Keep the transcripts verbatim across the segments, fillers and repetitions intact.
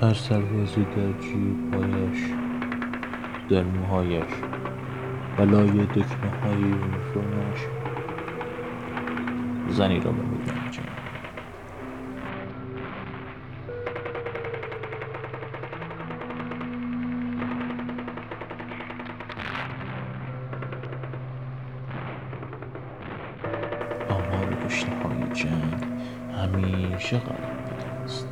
هر سربازی در جیب‌هایش، در موهایش و لای دکمه‌های یونیفرمش زنی را به میدان می‌چیند. آمار کشته‌های جنگ همیشه غالب بوده است.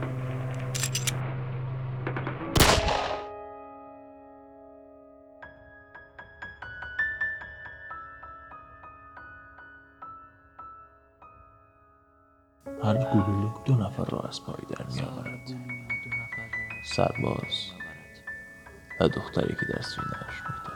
هر گلوله دو نفر را از پای در می‌آورد: سرباز و دختری که در سینه‌اش می‌تپد.